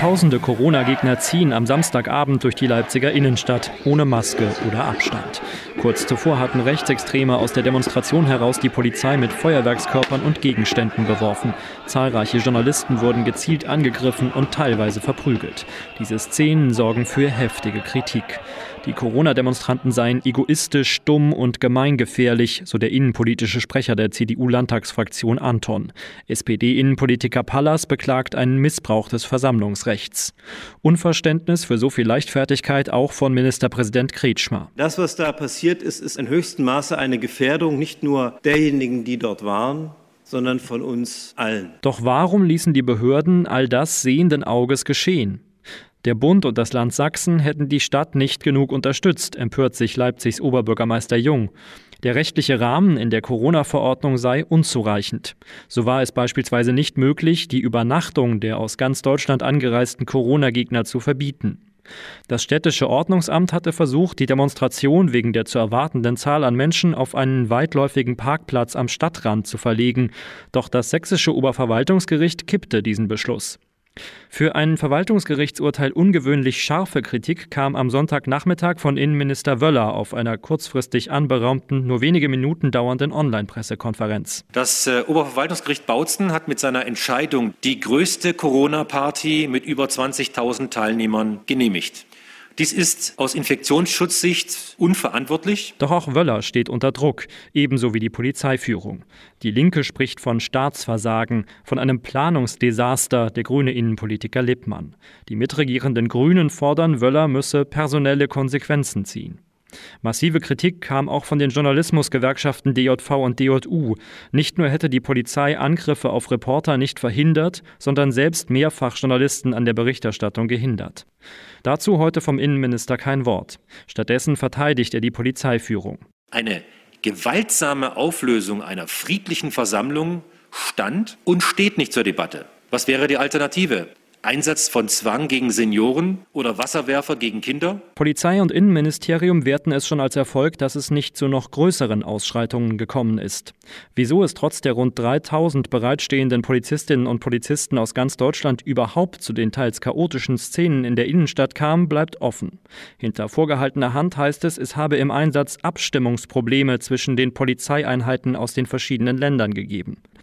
Tausende Corona-Gegner ziehen am Samstagabend durch die Leipziger Innenstadt, ohne Maske oder Abstand. Kurz zuvor hatten Rechtsextreme aus der Demonstration heraus die Polizei mit Feuerwerkskörpern und Gegenständen beworfen. Zahlreiche Journalisten wurden gezielt angegriffen und teilweise verprügelt. Diese Szenen sorgen für heftige Kritik. Die Corona-Demonstranten seien egoistisch, dumm und gemeingefährlich, so der innenpolitische Sprecher der CDU-Landtagsfraktion Anton. SPD-Innenpolitiker Pallas beklagt einen Missbrauch des Versammlungsrechts. Unverständnis für so viel Leichtfertigkeit auch von Ministerpräsident Kretschmer. Das, was da passiert ist in höchstem Maße eine Gefährdung nicht nur derjenigen, die dort waren, sondern von uns allen. Doch warum ließen die Behörden all das sehenden Auges geschehen? Der Bund und das Land Sachsen hätten die Stadt nicht genug unterstützt, empört sich Leipzigs Oberbürgermeister Jung. Der rechtliche Rahmen in der Corona-Verordnung sei unzureichend. So war es beispielsweise nicht möglich, die Übernachtung der aus ganz Deutschland angereisten Corona-Gegner zu verbieten. Das städtische Ordnungsamt hatte versucht, die Demonstration wegen der zu erwartenden Zahl an Menschen auf einen weitläufigen Parkplatz am Stadtrand zu verlegen. Doch das sächsische Oberverwaltungsgericht kippte diesen Beschluss. Für ein Verwaltungsgerichtsurteil ungewöhnlich scharfe Kritik kam am Sonntagnachmittag von Innenminister Wöller auf einer kurzfristig anberaumten, nur wenige Minuten dauernden Online-Pressekonferenz. Das Oberverwaltungsgericht Bautzen hat mit seiner Entscheidung die größte Corona-Party mit über 20.000 Teilnehmern genehmigt. Dies ist aus Infektionsschutzsicht unverantwortlich. Doch auch Wöller steht unter Druck, ebenso wie die Polizeiführung. Die Linke spricht von Staatsversagen, von einem Planungsdesaster, der grüne Innenpolitiker Lippmann. Die mitregierenden Grünen fordern, Wöller müsse personelle Konsequenzen ziehen. Massive Kritik kam auch von den Journalismusgewerkschaften DJV und DJU. Nicht nur hätte die Polizei Angriffe auf Reporter nicht verhindert, sondern selbst mehrfach Journalisten an der Berichterstattung gehindert. Dazu heute vom Innenminister kein Wort. Stattdessen verteidigt er die Polizeiführung. Eine gewaltsame Auflösung einer friedlichen Versammlung stand und steht nicht zur Debatte. Was wäre die Alternative? Einsatz von Zwang gegen Senioren oder Wasserwerfer gegen Kinder? Polizei und Innenministerium werten es schon als Erfolg, dass es nicht zu noch größeren Ausschreitungen gekommen ist. Wieso es trotz der rund 3000 bereitstehenden Polizistinnen und Polizisten aus ganz Deutschland überhaupt zu den teils chaotischen Szenen in der Innenstadt kam, bleibt offen. Hinter vorgehaltener Hand heißt es habe im Einsatz Abstimmungsprobleme zwischen den Polizeieinheiten aus den verschiedenen Ländern gegeben.